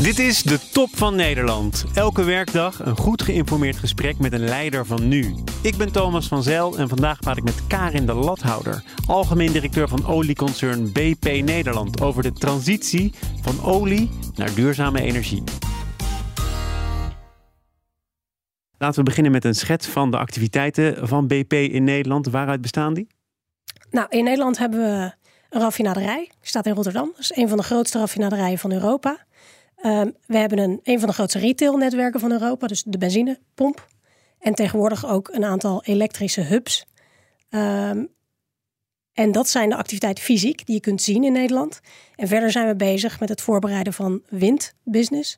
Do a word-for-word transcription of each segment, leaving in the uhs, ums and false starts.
Dit is de Top van Nederland. Elke werkdag een goed geïnformeerd gesprek met een leider van nu. Ik ben Thomas van Zijl en vandaag praat ik met Karin de Lathouder, algemeen directeur van olieconcern B P Nederland, over de transitie van olie naar duurzame energie. Laten we beginnen met een schets van de activiteiten van B P in Nederland. Waaruit bestaan die? Nou, in Nederland hebben we een raffinaderij. Die staat in Rotterdam. Dat is een van de grootste raffinaderijen van Europa. Um, we hebben een, een van de grootste retailnetwerken van Europa. Dus de benzinepomp. En tegenwoordig ook een aantal elektrische hubs. Um, en dat zijn de activiteiten fysiek die je kunt zien in Nederland. En verder zijn we bezig met het voorbereiden van windbusiness.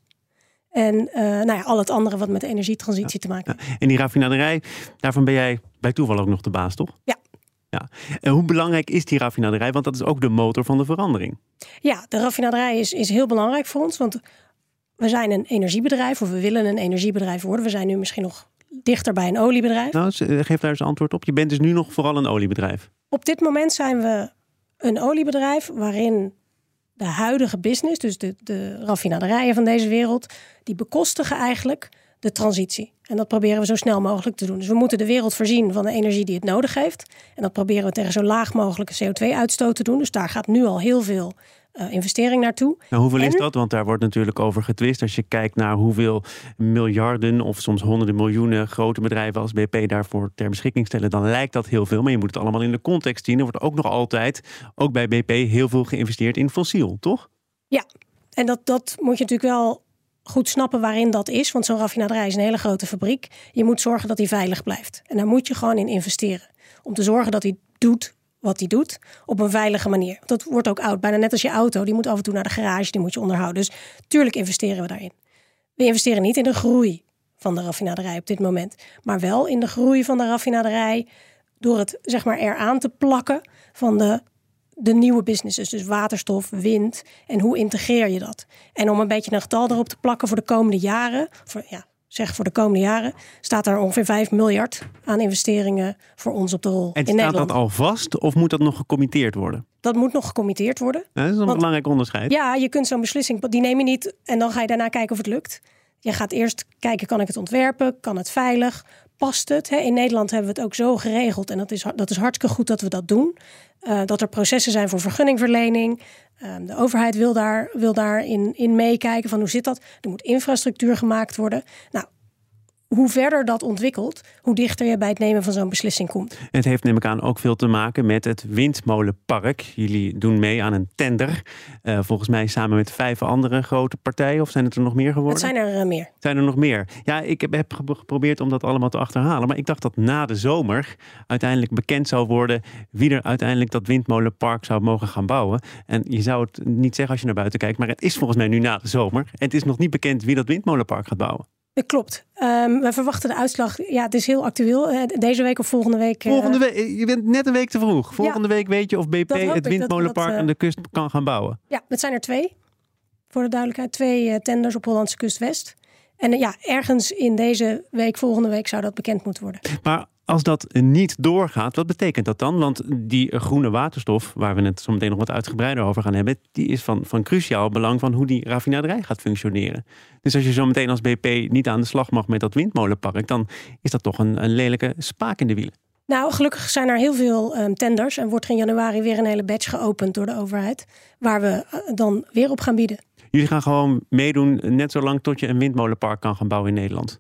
En uh, nou ja, al het andere wat met de energietransitie ja, te maken heeft. Ja. En die raffinaderij, daarvan ben jij bij toeval ook nog de baas, toch? Ja. Ja. En hoe belangrijk is die raffinaderij? Want dat is ook de motor van de verandering. Ja, de raffinaderij is, is heel belangrijk voor ons. Want we zijn een energiebedrijf, of we willen een energiebedrijf worden. We zijn nu misschien nog dichter bij een oliebedrijf. Nou, geef daar eens antwoord op. Je bent dus nu nog vooral een oliebedrijf. Op dit moment zijn we een oliebedrijf waarin de huidige business, dus de, de raffinaderijen van deze wereld, die bekostigen eigenlijk de transitie. En dat proberen we zo snel mogelijk te doen. Dus we moeten de wereld voorzien van de energie die het nodig heeft. En dat proberen we tegen zo laag mogelijke C O twee uitstoot te doen. Dus daar gaat nu al heel veel uh, investering naartoe. Nou, hoeveel en... is dat? Want daar wordt natuurlijk over getwist. Als je kijkt naar hoeveel miljarden of soms honderden miljoenen grote bedrijven als B P daarvoor ter beschikking stellen, dan lijkt dat heel veel. Maar je moet het allemaal in de context zien. Er wordt ook nog altijd, ook bij B P, heel veel geïnvesteerd in fossiel, toch? Ja, en dat, dat moet je natuurlijk wel goed snappen waarin dat is. Want zo'n raffinaderij is een hele grote fabriek. Je moet zorgen dat die veilig blijft. En daar moet je gewoon in investeren. Om te zorgen dat hij doet wat hij doet op een veilige manier. Dat wordt ook oud. Bijna net als je auto. Die moet af en toe naar de garage. Die moet je onderhouden. Dus tuurlijk investeren we daarin. We investeren niet in de groei van de raffinaderij op dit moment. Maar wel in de groei van de raffinaderij door het zeg maar eraan te plakken van de de nieuwe businesses, dus waterstof, wind en hoe integreer je dat? En om een beetje een getal erop te plakken voor de komende jaren, voor, ja, zeg voor de komende jaren, staat er ongeveer vijf miljard aan investeringen voor ons op de rol. En in staat Nederland. Dat al vast of moet dat nog gecommitteerd worden? Dat moet nog gecommitteerd worden. Ja, dat is een Want, belangrijk onderscheid. Ja, je kunt zo'n beslissing, die neem je niet en dan ga je daarna kijken of het lukt. Je gaat eerst kijken, kan ik het ontwerpen? Kan het veilig? Past het? In Nederland hebben we het ook zo geregeld. En dat is, dat is hartstikke goed dat we dat doen. Uh, dat er processen zijn voor vergunningverlening. Uh, de overheid wil daar, wil daar in, in meekijken van hoe zit dat? Er moet infrastructuur gemaakt worden. Nou, hoe verder dat ontwikkelt, hoe dichter je bij het nemen van zo'n beslissing komt. Het heeft neem ik aan ook veel te maken met het windmolenpark. Jullie doen mee aan een tender. Uh, volgens mij samen met vijf andere grote partijen. Of zijn het er nog meer geworden? Het zijn er uh, meer. Zijn er nog meer? Ja, ik heb, heb geprobeerd om dat allemaal te achterhalen. Maar ik dacht dat na de zomer uiteindelijk bekend zou worden wie er uiteindelijk dat windmolenpark zou mogen gaan bouwen. En je zou het niet zeggen als je naar buiten kijkt. Maar het is volgens mij nu na de zomer. En het is nog niet bekend wie dat windmolenpark gaat bouwen. Dat klopt. Um, we verwachten de uitslag. Ja, het is heel actueel. Uh, deze week of volgende week. Uh... Volgende week. Je bent net een week te vroeg. Volgende ja, week weet je of B P het windmolenpark dat, dat, uh... aan de kust kan gaan bouwen. Ja, het zijn er twee. Voor de duidelijkheid. Twee uh, tenders op Hollandse kust West. En uh, ja, ergens in deze week, volgende week, zou dat bekend moeten worden. Maar als dat niet doorgaat, wat betekent dat dan? Want die groene waterstof, waar we het zo meteen nog wat uitgebreider over gaan hebben, die is van, van cruciaal belang van hoe die raffinaderij gaat functioneren. Dus als je zo meteen als B P niet aan de slag mag met dat windmolenpark, dan is dat toch een, een lelijke spaak in de wielen. Nou, gelukkig zijn er heel veel um, tenders en wordt er in januari weer een hele batch geopend door de overheid, waar we uh, dan weer op gaan bieden. Jullie gaan gewoon meedoen net zo lang tot je een windmolenpark kan gaan bouwen in Nederland?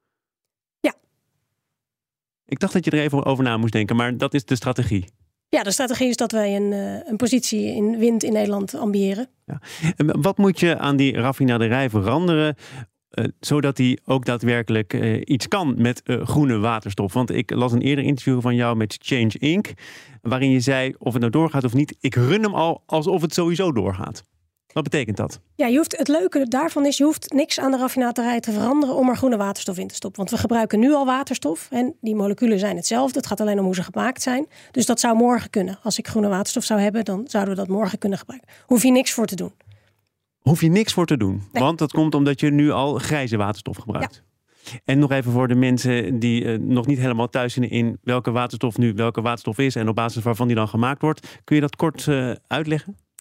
Ja. Ik dacht dat je er even over na moest denken, maar dat is de strategie. Ja, de strategie is dat wij een, uh, een positie in wind in Nederland ambiëren. Ja. En wat moet je aan die raffinaderij veranderen, uh, zodat die ook daadwerkelijk uh, iets kan met uh, groene waterstof? Want ik las een eerder interview van jou met Change Incorporated, waarin je zei, of het nou doorgaat of niet, ik run hem al alsof het sowieso doorgaat. Wat betekent dat? Ja, je hoeft, het leuke daarvan is, je hoeft niks aan de raffinaderij te veranderen om er groene waterstof in te stoppen. Want we gebruiken nu al waterstof en die moleculen zijn hetzelfde. Het gaat alleen om hoe ze gemaakt zijn. Dus dat zou morgen kunnen. Als ik groene waterstof zou hebben, dan zouden we dat morgen kunnen gebruiken. Hoef je niks voor te doen. Hoef je niks voor te doen? Nee. Want dat komt omdat je nu al grijze waterstof gebruikt. Ja. En nog even voor de mensen die uh, nog niet helemaal thuis zijn in welke waterstof nu welke waterstof is en op basis waarvan die dan gemaakt wordt. Kun je dat kort uh, uitleggen?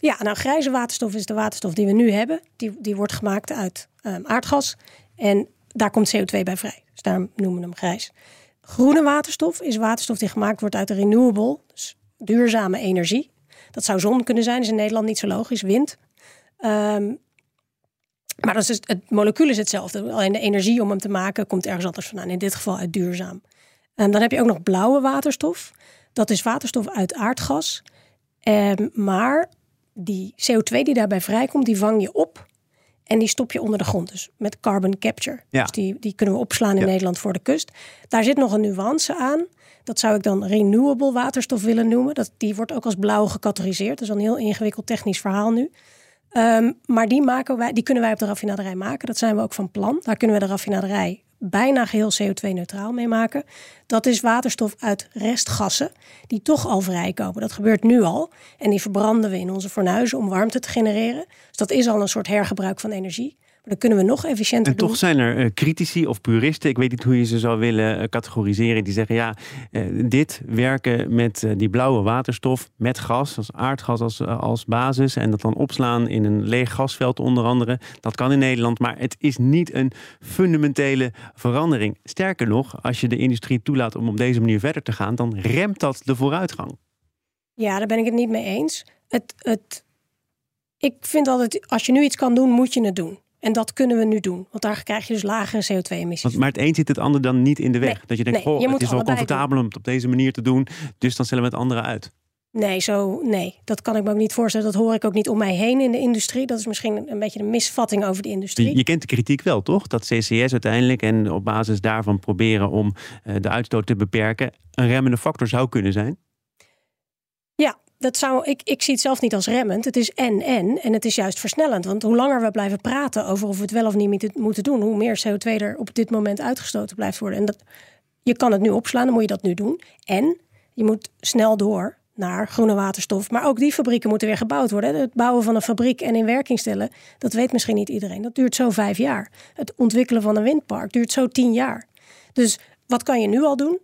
Ja, nou grijze waterstof is de waterstof die we nu hebben. Die, die wordt gemaakt uit um, aardgas. En daar komt C O twee bij vrij. Dus daarom noemen we hem grijs. Groene waterstof is waterstof die gemaakt wordt uit renewable, dus duurzame energie. Dat zou zon kunnen zijn, is in Nederland niet zo logisch, wind. Um, maar dat is het, het molecuul is hetzelfde. Alleen de energie om hem te maken komt ergens anders vandaan. In dit geval uit duurzaam. En dan heb je ook nog blauwe waterstof. Dat is waterstof uit aardgas. Um, maar die C O twee die daarbij vrijkomt, die vang je op. En die stop je onder de grond, dus met carbon capture. Ja. Dus die, die kunnen we opslaan in ja. Nederland voor de kust. Daar zit nog een nuance aan. Dat zou ik dan renewable waterstof willen noemen. Dat, die wordt ook als blauw gecategoriseerd. Dat is een heel ingewikkeld technisch verhaal nu. Um, maar die, maken wij, die kunnen wij op de raffinaderij maken. Dat zijn we ook van plan. Daar kunnen we de raffinaderij bijna geheel C O twee neutraal mee maken. Dat is waterstof uit restgassen die toch al vrijkomen. Dat gebeurt nu al. En die verbranden we in onze fornuizen om warmte te genereren. Dus dat is al een soort hergebruik van energie. Maar dat kunnen we nog efficiënter en doen. En toch zijn er uh, critici of puristen, ik weet niet hoe je ze zou willen uh, categoriseren, die zeggen ja, uh, dit werken met uh, die blauwe waterstof, met gas, als aardgas als, uh, als basis en dat dan opslaan in een leeg gasveld onder andere. Dat kan in Nederland, maar het is niet een fundamentele verandering. Sterker nog, als je de industrie toelaat om op deze manier verder te gaan, dan remt dat de vooruitgang. Ja, daar ben ik het niet mee eens. Het, het, ik vind altijd, als je nu iets kan doen, moet je het doen. En dat kunnen we nu doen. Want daar krijg je dus lagere C O twee emissies. Maar het een zit het ander dan niet in de weg. Nee, dat je denkt, nee, goh, je het is wel comfortabel doen. om het op deze manier te doen. Dus dan stellen we het andere uit. Nee, zo, nee, dat kan ik me ook niet voorstellen. Dat hoor ik ook niet om mij heen in de industrie. Dat is misschien een beetje een misvatting over de industrie. Je, je kent de kritiek wel, toch? Dat C C S uiteindelijk en op basis daarvan proberen om uh, de uitstoot te beperken een remmende factor zou kunnen zijn. Ja, dat zou, ik, ik zie het zelf niet als remmend. Het is en-en en het is juist versnellend. Want hoe langer we blijven praten over of we het wel of niet moeten doen, hoe meer C O twee er op dit moment uitgestoten blijft worden. En dat, je kan het nu opslaan, dan moet je dat nu doen. En je moet snel door naar groene waterstof. Maar ook die fabrieken moeten weer gebouwd worden. Het bouwen van een fabriek en in werking stellen, dat weet misschien niet iedereen. Dat duurt zo vijf jaar. Het ontwikkelen van een windpark duurt zo tien jaar. Dus wat kan je nu al doen?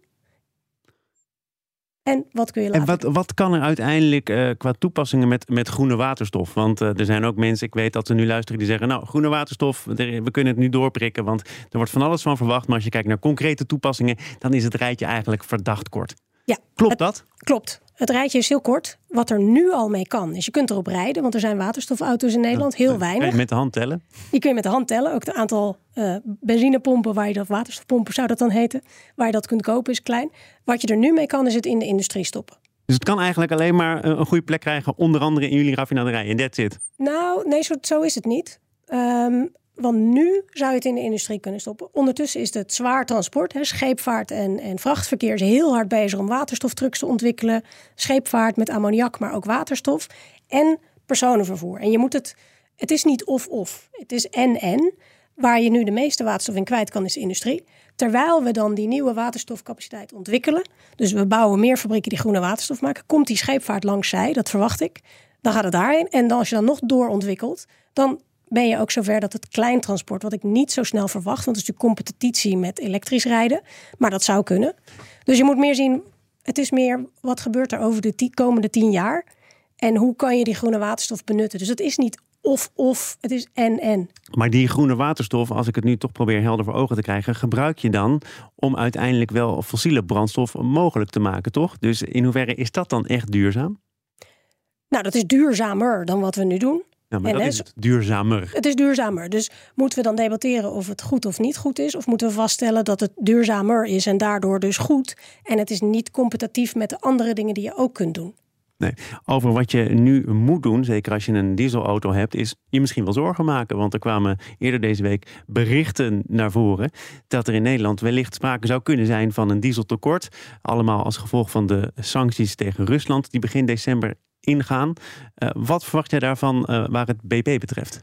En wat kun je laten? En wat, wat kan er uiteindelijk uh, qua toepassingen met, met groene waterstof? Want uh, er zijn ook mensen, ik weet dat ze nu luisteren, die zeggen, nou, groene waterstof, we kunnen het nu doorprikken, want er wordt van alles van verwacht. Maar als je kijkt naar concrete toepassingen, dan is het rijtje eigenlijk verdacht kort. Ja, klopt het, dat? Klopt. Het rijtje is heel kort. Wat er nu al mee kan, is je kunt erop rijden, want er zijn waterstofauto's in Nederland, heel weinig. Kun je met de hand tellen? Die kun je met de hand tellen. Ook het aantal uh, benzinepompen waar je dat, waterstofpompen zou dat dan heten, waar je dat kunt kopen is klein. Wat je er nu mee kan, is het in de industrie stoppen. Dus het kan eigenlijk alleen maar een goede plek krijgen, onder andere in jullie raffinaderij. En that's it. Nou, nee, zo, zo is het niet. Um, Want nu zou je het in de industrie kunnen stoppen. Ondertussen is het zwaar transport. Hè, scheepvaart en, en vrachtverkeer is heel hard bezig om waterstoftrucks te ontwikkelen. Scheepvaart met ammoniak, maar ook waterstof. En personenvervoer. En je moet het, het is niet of-of. Het is en-en. Waar je nu de meeste waterstof in kwijt kan is de industrie. Terwijl we dan die nieuwe waterstofcapaciteit ontwikkelen. Dus we bouwen meer fabrieken die groene waterstof maken. Komt die scheepvaart langs zij, dat verwacht ik. Dan gaat het daarheen. En dan, als je dan nog doorontwikkelt, dan ben je ook zover dat het kleintransport, wat ik niet zo snel verwacht, want het is natuurlijk competitie met elektrisch rijden, maar dat zou kunnen. Dus je moet meer zien, het is meer wat gebeurt er over de t- komende tien jaar en hoe kan je die groene waterstof benutten. Dus het is niet of-of, het is en-en. Maar die groene waterstof, als ik het nu toch probeer helder voor ogen te krijgen, gebruik je dan om uiteindelijk wel fossiele brandstof mogelijk te maken, toch? Dus in hoeverre is dat dan echt duurzaam? Nou, dat is duurzamer dan wat we nu doen. Ja, maar en dat is het duurzamer. Het is duurzamer. Dus moeten we dan debatteren of het goed of niet goed is? Of moeten we vaststellen dat het duurzamer is en daardoor dus goed? En het is niet competitief met de andere dingen die je ook kunt doen. Nee, over wat je nu moet doen, zeker als je een dieselauto hebt, is je misschien wel zorgen maken. Want er kwamen eerder deze week berichten naar voren dat er in Nederland wellicht sprake zou kunnen zijn van een dieseltekort. Allemaal als gevolg van de sancties tegen Rusland die begin december ingaan. Uh, wat verwacht jij daarvan uh, waar het B P betreft?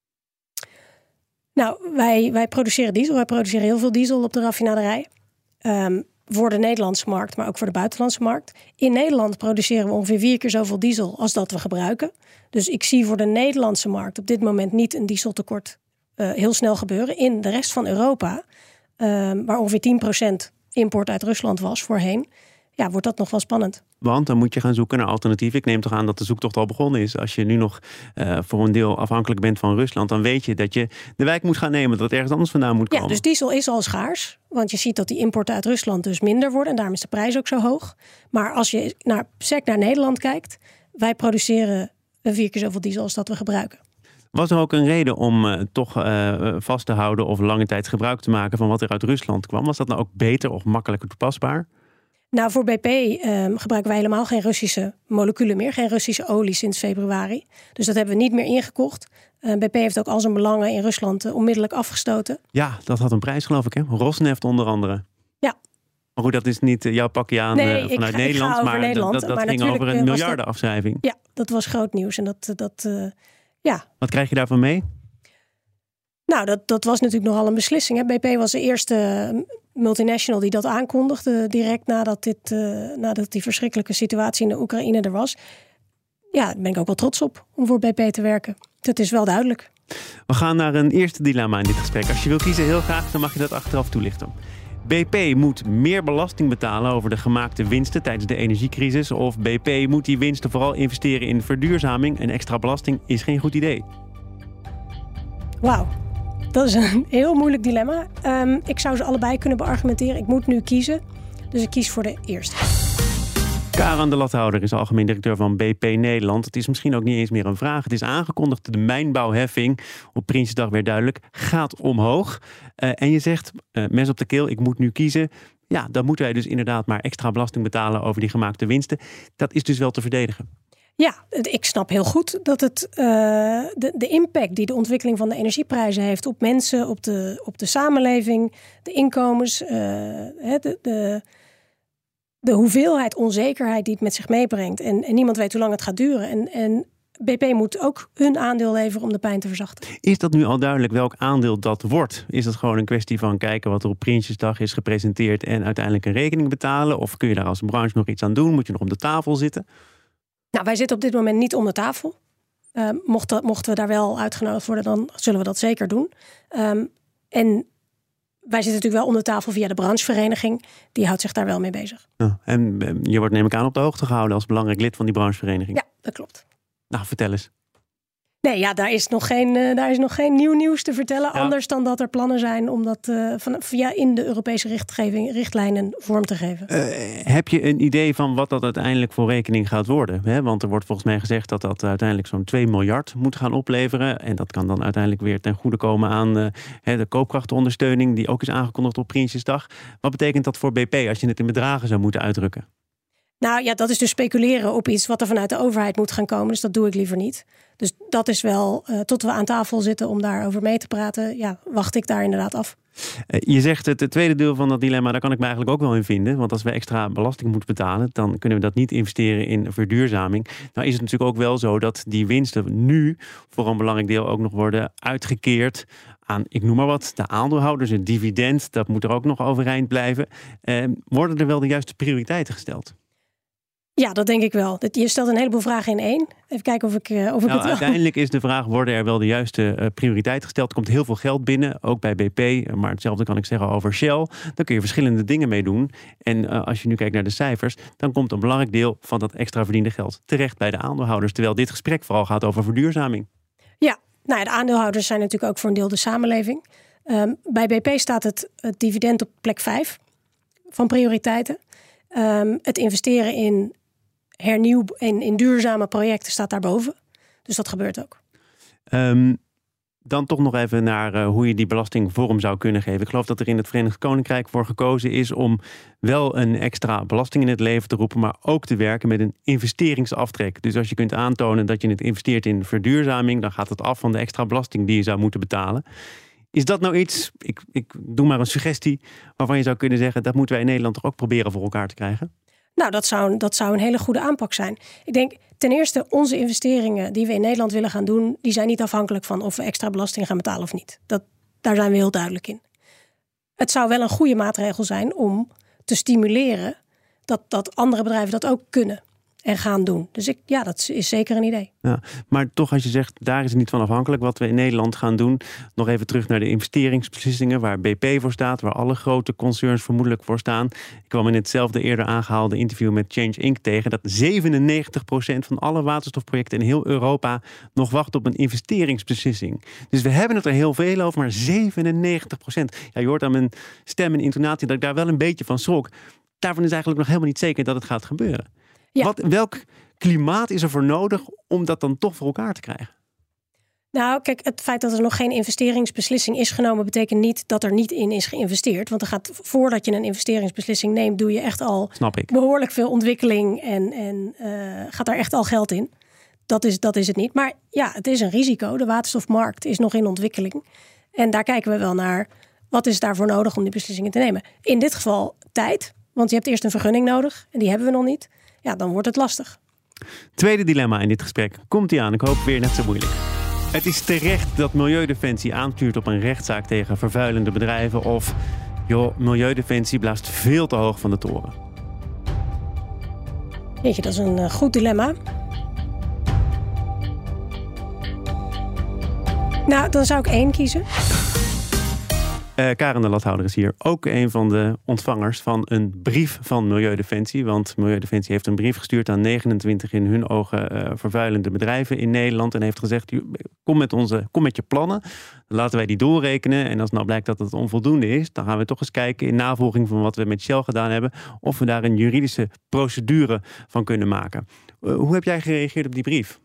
Nou, wij, wij produceren diesel. Wij produceren heel veel diesel op de raffinaderij. Um, voor de Nederlandse markt, maar ook voor de buitenlandse markt. In Nederland produceren we ongeveer vier keer zoveel diesel als dat we gebruiken. Dus ik zie voor de Nederlandse markt op dit moment niet een dieseltekort uh, heel snel gebeuren. In de rest van Europa, um, waar ongeveer tien procent import uit Rusland was voorheen, ja, wordt dat nog wel spannend. Want dan moet je gaan zoeken naar alternatieven. Ik neem toch aan dat de zoektocht al begonnen is. Als je nu nog uh, voor een deel afhankelijk bent van Rusland, dan weet je dat je de wijk moet gaan nemen, dat het ergens anders vandaan moet komen. Ja, dus diesel is al schaars. Want je ziet dat die importen uit Rusland dus minder worden. En daarom is de prijs ook zo hoog. Maar als je naar, sec naar Nederland kijkt, wij produceren vier keer zoveel diesel als dat we gebruiken. Was er ook een reden om uh, toch uh, vast te houden of lange tijd gebruik te maken van wat er uit Rusland kwam? Was dat nou ook beter of makkelijker toepasbaar? Nou, voor B P um, gebruiken wij helemaal geen Russische moleculen meer. Geen Russische olie sinds februari. Dus dat hebben we niet meer ingekocht. Uh, B P heeft ook al zijn belangen in Rusland uh, onmiddellijk afgestoten. Ja, dat had een prijs geloof ik, hè? Rosneft onder andere. Ja. Maar goed, dat is niet uh, jouw pakje aan nee, uh, vanuit ik ga, Nederland. Ik ga maar Nederland, dat, dat maar ging over een miljardenafschrijving. Ja, dat was groot nieuws. En dat, dat uh, ja. Wat krijg je daarvan mee? Nou, dat, dat was natuurlijk nogal een beslissing. Hè. B P was de eerste multinational die dat aankondigde direct nadat, dit, uh, nadat die verschrikkelijke situatie in de Oekraïne er was. Ja, daar ben ik ook wel trots op om voor B P te werken. Dat is wel duidelijk. We gaan naar een eerste dilemma in dit gesprek. Als je wil kiezen, heel graag, dan mag je dat achteraf toelichten. B P moet meer belasting betalen over de gemaakte winsten tijdens de energiecrisis. Of B P moet die winsten vooral investeren in verduurzaming. En extra belasting is geen goed idee. Wauw. Dat is een heel moeilijk dilemma. Um, ik zou ze allebei kunnen beargumenteren. Ik moet nu kiezen. Dus ik kies voor de eerste. Karen de Lathouder is algemeen directeur van B P Nederland. Het is misschien ook niet eens meer een vraag. Het is aangekondigd. De mijnbouwheffing, op Prinsjesdag weer duidelijk, gaat omhoog. Uh, en je zegt, uh, mes op de keel, ik moet nu kiezen. Ja, dan moeten wij dus inderdaad maar extra belasting betalen over die gemaakte winsten. Dat is dus wel te verdedigen. Ja, ik snap heel goed dat het uh, de, de impact die de ontwikkeling van de energieprijzen heeft op mensen, op de, op de samenleving, de inkomens, uh, de, de, de hoeveelheid onzekerheid die het met zich meebrengt. En, en niemand weet hoe lang het gaat duren. En, en B P moet ook hun aandeel leveren om de pijn te verzachten. Is dat nu al duidelijk welk aandeel dat wordt? Is dat gewoon een kwestie van kijken wat er op Prinsjesdag is gepresenteerd en uiteindelijk een rekening betalen? Of kun je daar als branche nog iets aan doen? Moet je nog om de tafel zitten? Nou, wij zitten op dit moment niet om de tafel. Uh, mochten, mochten we daar wel uitgenodigd worden, dan zullen we dat zeker doen. Um, en wij zitten natuurlijk wel om de tafel via de branchevereniging. Die houdt zich daar wel mee bezig. Ja, en je wordt neem ik aan op de hoogte gehouden als belangrijk lid van die branchevereniging. Ja, dat klopt. Nou, vertel eens. Nee, ja, daar is nog geen, uh, daar is nog geen nieuw nieuws te vertellen. Ja. Anders dan dat er plannen zijn om dat uh, van, via in de Europese richtgeving, richtlijnen vorm te geven. Uh, heb je een idee van wat dat uiteindelijk voor rekening gaat worden? He, want er wordt volgens mij gezegd dat dat uiteindelijk zo'n twee miljard moet gaan opleveren. En dat kan dan uiteindelijk weer ten goede komen aan uh, de koopkrachtondersteuning die ook is aangekondigd op Prinsjesdag. Wat betekent dat voor B P als je het in bedragen zou moeten uitdrukken? Nou ja, dat is dus speculeren op iets wat er vanuit de overheid moet gaan komen. Dus dat doe ik liever niet. Dus dat is wel, uh, tot we aan tafel zitten om daarover mee te praten, ja, wacht ik daar inderdaad af. Uh, je zegt het, het tweede deel van dat dilemma, daar kan ik me eigenlijk ook wel in vinden. Want als we extra belasting moeten betalen, dan kunnen we dat niet investeren in verduurzaming. Nou is het natuurlijk ook wel zo dat die winsten nu voor een belangrijk deel ook nog worden uitgekeerd aan, ik noem maar wat, de aandeelhouders. Het dividend, dat moet er ook nog overeind blijven. Uh, worden er wel de juiste prioriteiten gesteld? Ja, dat denk ik wel. Je stelt een heleboel vragen in één. Even kijken of ik, uh, of ik nou, het wel... Uiteindelijk is de vraag, worden er wel de juiste uh, prioriteit gesteld? Er komt heel veel geld binnen, ook bij B P. Maar hetzelfde kan ik zeggen over Shell. Daar kun je verschillende dingen mee doen. En uh, als je nu kijkt naar de cijfers, dan komt een belangrijk deel van dat extra verdiende geld terecht bij de aandeelhouders. Terwijl dit gesprek vooral gaat over verduurzaming. Ja, nou ja, de aandeelhouders zijn natuurlijk ook voor een deel de samenleving. Um, bij B P staat het, het dividend op plek vijf van prioriteiten. Um, het investeren in hernieuw in, in duurzame projecten staat daarboven. Dus dat gebeurt ook. Um, dan toch nog even naar uh, hoe je die belasting vorm zou kunnen geven. Ik geloof dat er in het Verenigd Koninkrijk voor gekozen is om wel een extra belasting in het leven te roepen, maar ook te werken met een investeringsaftrek. Dus als je kunt aantonen dat je het investeert in verduurzaming, dan gaat het af van de extra belasting die je zou moeten betalen. Is dat nou iets, ik, ik doe maar een suggestie, waarvan je zou kunnen zeggen, dat moeten wij in Nederland toch ook proberen voor elkaar te krijgen? Nou, dat zou, dat zou een hele goede aanpak zijn. Ik denk ten eerste, onze investeringen die we in Nederland willen gaan doen, die zijn niet afhankelijk van of we extra belasting gaan betalen of niet. Dat, daar zijn we heel duidelijk in. Het zou wel een goede maatregel zijn om te stimuleren dat, dat andere bedrijven dat ook kunnen. en gaan doen. Dus ik, ja, dat is zeker een idee. Ja, maar toch, als je zegt, daar is het niet van afhankelijk wat we in Nederland gaan doen. Nog even terug naar de investeringsbeslissingen waar B P voor staat, waar alle grote concerns vermoedelijk voor staan. Ik kwam in hetzelfde eerder aangehaalde interview met Change Incorporated tegen dat zevenennegentig procent van alle waterstofprojecten in heel Europa nog wacht op een investeringsbeslissing. Dus we hebben het er heel veel over, maar zevenennegentig procent. Ja, je hoort aan mijn stem en intonatie dat ik daar wel een beetje van schrok. Daarvan is eigenlijk nog helemaal niet zeker dat het gaat gebeuren. Ja. Wat, welk klimaat is er voor nodig om dat dan toch voor elkaar te krijgen? Nou, kijk, het feit dat er nog geen investeringsbeslissing is genomen, betekent niet dat er niet in is geïnvesteerd. Want er gaat, voordat je een investeringsbeslissing neemt, doe je echt al behoorlijk veel ontwikkeling en, en uh, gaat daar echt al geld in. Dat is, dat is het niet. Maar ja, het is een risico. De waterstofmarkt is nog in ontwikkeling. En daar kijken we wel naar. Wat is daarvoor nodig om die beslissingen te nemen? In dit geval tijd. Want je hebt eerst een vergunning nodig. En die hebben we nog niet. Ja, dan wordt het lastig. Tweede dilemma in dit gesprek. Komt ie aan. Ik hoop weer net zo moeilijk. Het is terecht dat Milieudefensie aanstuurt op een rechtszaak tegen vervuilende bedrijven. Of, joh, Milieudefensie blaast veel te hoog van de toren. Jeetje, dat is een uh, goed dilemma. Nou, dan zou ik één kiezen. Uh, Karen de Lathouder is hier ook een van de ontvangers van een brief van Milieudefensie. Want Milieudefensie heeft een brief gestuurd aan negenentwintig in hun ogen uh, vervuilende bedrijven in Nederland. En heeft gezegd, kom met, onze, kom met je plannen. Dan laten wij die doorrekenen. En als nou blijkt dat het onvoldoende is, dan gaan we toch eens kijken in navolging van wat we met Shell gedaan hebben. Of we daar een juridische procedure van kunnen maken. Uh, hoe heb jij gereageerd op die brief?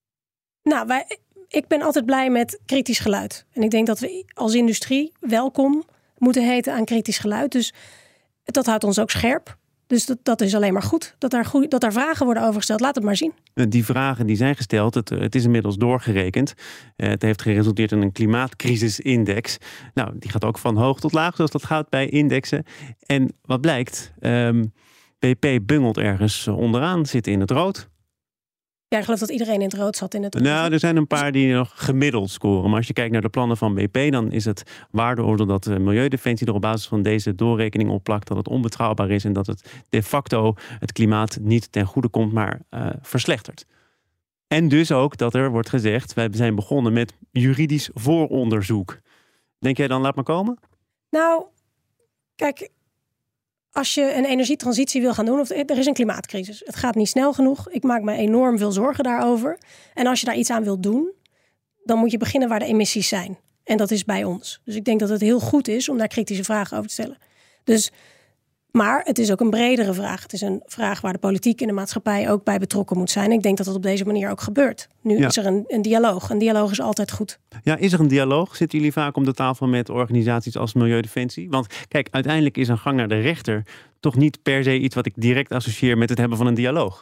Nou, wij... Ik ben altijd blij met kritisch geluid. En ik denk dat we als industrie welkom moeten heten aan kritisch geluid. Dus dat houdt ons ook scherp. Dus dat, dat is alleen maar goed. Dat daar, goed. dat daar vragen worden over gesteld. Laat het maar zien. Die vragen die zijn gesteld. Het, het is inmiddels doorgerekend. Het heeft geresulteerd in een klimaatcrisisindex. Nou, die gaat ook van hoog tot laag, zoals dat gaat bij indexen. En wat blijkt? Um, B P bungelt ergens onderaan, zit in het rood. Ja, ik geloof dat iedereen in het rood zat in het rood. Nou, er zijn een paar die nog gemiddeld scoren. Maar als je kijkt naar de plannen van B P, dan is het waardeoordeel dat de Milieudefensie er op basis van deze doorrekening opplakt dat het onbetrouwbaar is en dat het de facto het klimaat niet ten goede komt, maar uh, verslechtert. En dus ook dat er wordt gezegd, wij zijn begonnen met juridisch vooronderzoek. Denk jij dan, laat maar komen? Nou, kijk, als je een energietransitie wil gaan doen, of er is een klimaatcrisis. Het gaat niet snel genoeg. Ik maak me enorm veel zorgen daarover. En als je daar iets aan wilt doen, dan moet je beginnen waar de emissies zijn. En dat is bij ons. Dus ik denk dat het heel goed is om daar kritische vragen over te stellen. Dus, maar het is ook een bredere vraag. Het is een vraag waar de politiek en de maatschappij ook bij betrokken moet zijn. Ik denk dat dat op deze manier ook gebeurt. Nu ja. is er een, een dialoog. Een dialoog is altijd goed. Ja, is er een dialoog? Zitten jullie vaak om de tafel met organisaties als Milieudefensie? Want kijk, uiteindelijk is een gang naar de rechter toch niet per se iets wat ik direct associeer met het hebben van een dialoog.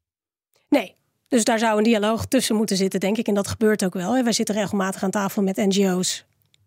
Nee, dus daar zou een dialoog tussen moeten zitten, denk ik. En dat gebeurt ook wel. Wij zitten regelmatig aan tafel met N G O's.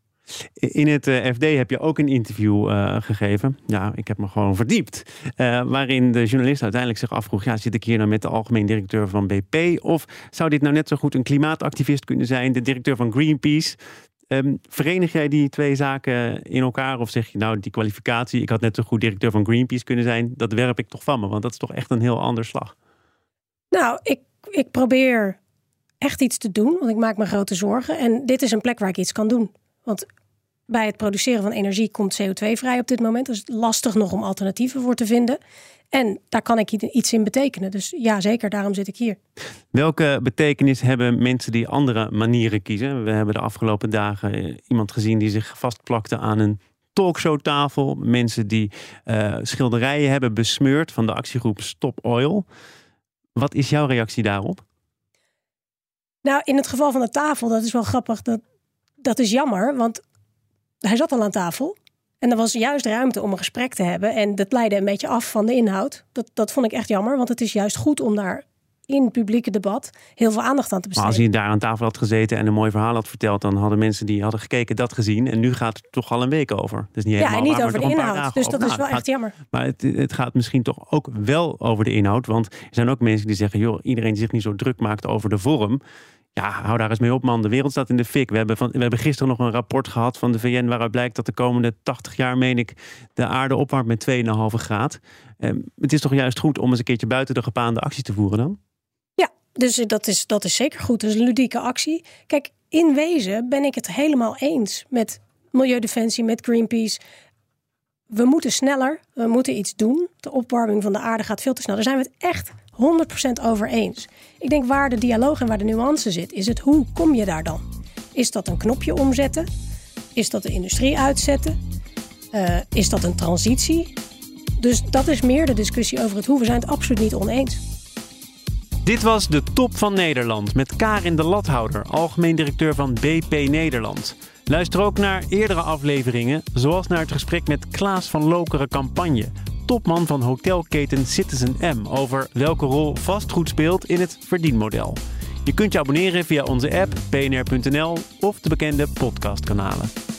In het uh, F D heb je ook een interview uh, gegeven. Ja, ik heb me gewoon verdiept. Uh, waarin de journalist uiteindelijk zich afvroeg, ja, zit ik hier nou met de algemeen directeur van B P? Of zou dit nou net zo goed een klimaatactivist kunnen zijn, de directeur van Greenpeace? Um, verenig jij die twee zaken in elkaar? Of zeg je nou, die kwalificatie, ik had net zo goed directeur van Greenpeace kunnen zijn, dat werp ik toch van me? Want dat is toch echt een heel ander slag. Nou, ik, ik probeer echt iets te doen, want ik maak me grote zorgen. En dit is een plek waar ik iets kan doen. Want bij het produceren van energie komt C O twee vrij op dit moment. Dus het is lastig nog om alternatieven voor te vinden. En daar kan ik iets in betekenen. Dus ja, zeker, daarom zit ik hier. Welke betekenis hebben mensen die andere manieren kiezen? We hebben de afgelopen dagen iemand gezien die zich vastplakte aan een talkshowtafel. Mensen die uh, schilderijen hebben besmeurd van de actiegroep Stop Oil. Wat is jouw reactie daarop? Nou, in het geval van de tafel, dat is wel grappig. Dat, dat is jammer, want hij zat al aan tafel. En er was juist ruimte om een gesprek te hebben. En dat leidde een beetje af van de inhoud. Dat, dat vond ik echt jammer, want het is juist goed om daar in het publieke debat heel veel aandacht aan te besteden. Maar als hij daar aan tafel had gezeten en een mooi verhaal had verteld, dan hadden mensen die hadden gekeken dat gezien. En nu gaat het toch al een week over. Dus niet ja, en niet waar, over de inhoud. Dus dat nou, is wel gaat, echt jammer. Maar het, het gaat misschien toch ook wel over de inhoud. Want er zijn ook mensen die zeggen, joh, iedereen die zich niet zo druk maakt over de vorm. Ja, hou daar eens mee op, man. De wereld staat in de fik. We hebben, van, we hebben gisteren nog een rapport gehad van de V N... waaruit blijkt dat de komende tachtig jaar, meen ik, de aarde opwarmt met twee komma vijf graad. Eh, het is toch juist goed om eens een keertje buiten de gepaande actie te voeren dan? Ja, dus dat is, dat is zeker goed. Dat is een ludieke actie. Kijk, in wezen ben ik het helemaal eens met Milieudefensie, met Greenpeace. We moeten sneller, we moeten iets doen. De opwarming van de aarde gaat veel te snel. Daar zijn we het echt honderd procent over eens. Ik denk waar de dialoog en waar de nuance zit, is het hoe kom je daar dan? Is dat een knopje omzetten? Is dat de industrie uitzetten? Uh, is dat een transitie? Dus dat is meer de discussie over het hoe. We zijn het absoluut niet oneens. Dit was de Top van Nederland met Karin de Lathouder, algemeen directeur van B P Nederland. Luister ook naar eerdere afleveringen, zoals naar het gesprek met Klaas van Lokeren Campagne, topman van hotelketen Citizen M, over welke rol vastgoed speelt in het verdienmodel. Je kunt je abonneren via onze app, p n r punt n l of de bekende podcastkanalen.